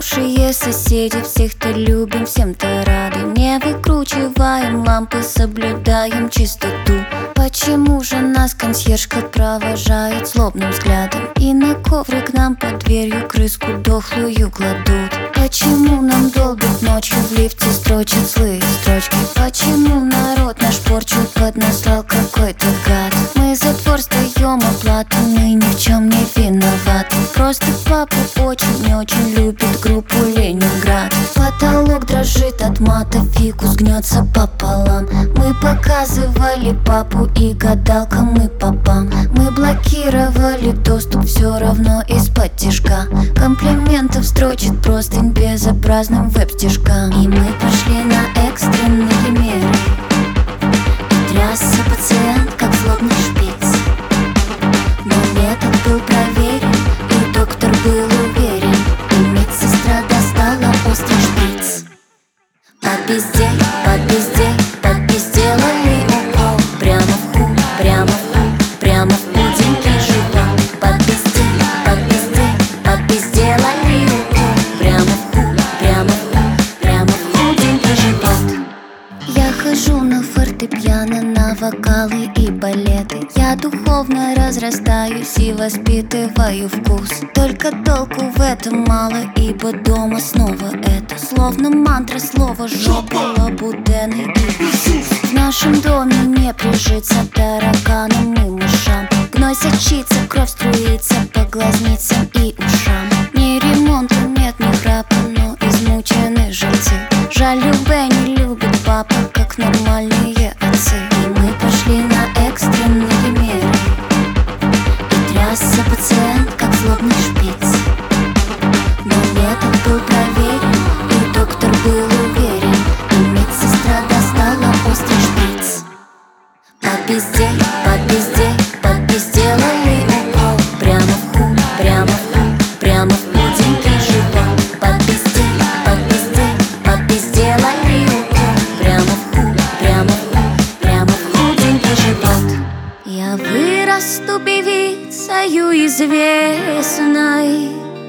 хорошие соседи, всех-то любим, всем-то рады. Не выкручиваем лампы, соблюдаем чистоту. Почему же нас консьержка провожает злобным взглядом и на коврик нам под дверью крыску дохлую кладут? Почему нам долбят ночью в лифте, строчат злые строчки? Почему народ наш порчу поднасрал какой-то гад? Мы за двор сдаем оплату, мы ни в чем не виноваты. Просто папа очень-очень любит группу Ленинград. Потолок дрожит от мата, фикус гнется пополам. Мы показывали папу и гадалкам мы попам. Мы блокировали доступ все равно из-под тишка. Комплиментов строчит простынь безобразным веб-стишкам. И мы пошли на экстренные меры. И трясся пациент, как злобный шпиц. Но метод был проверен, и доктор был уверен. И медсестра достала острый шприц. По пизде, сделали укол. Прямо в ху, прямо в ху, прямо в худенький живот. По пизде, сделали укол. Прямо в ху, прямо в ху, прямо в худенький живот. Я хожу на фортепиано, на вокалы и балеты. Я духовно разрастаюсь и воспитываю вкус. Только толку в этом мало, ибо дома снова это словно мантра, слово жопа, лабудены и Иисус. В нашем доме не прижиться тараканам и мышам. Гной сочится, кровь струится по глазницам и ушам. Ни ремонта, нет ни храпа, но измучены жильцы. Жаль, Любэ не любит папа, как нормальные отцы. И мы пошли на экстренные меры. И трясся пациент, как злобный шпиц. Но метод был проверен, и доктор был уверен. И медсестра достала острый шприц. По пизде, сделали укол. Прямо в ху, прямо в ху, прямо в худенький живот. По пизде, сделали укол. Прямо в ху, прямо в ху, прямо в худенький живот. Я вырасту певицею известной.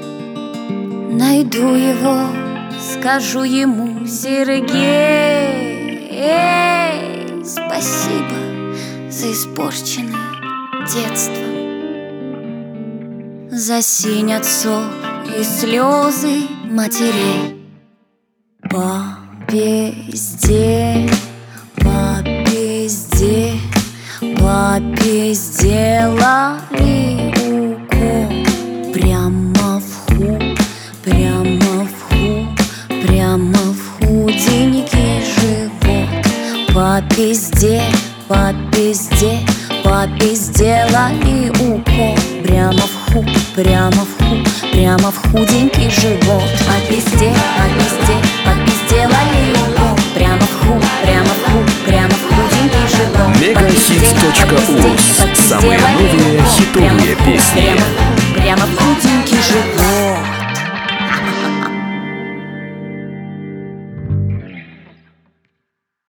Найду его, скажу ему: Сергей, спасибо за испорченное детство, за синь отцов и слезы матерей. Папе сделали укол. Прямо в ху, прямо в ху, прямо в худенький живот. Папе сделали укол. Прямо в ху, прямо в ху, прямо в худенький живот. Папе сделали укол. Прямо в ху, прямо в ху, прямо в худенький живот. Megahits.uz. Самые новые хитовые песни. Прямо в худенький живот.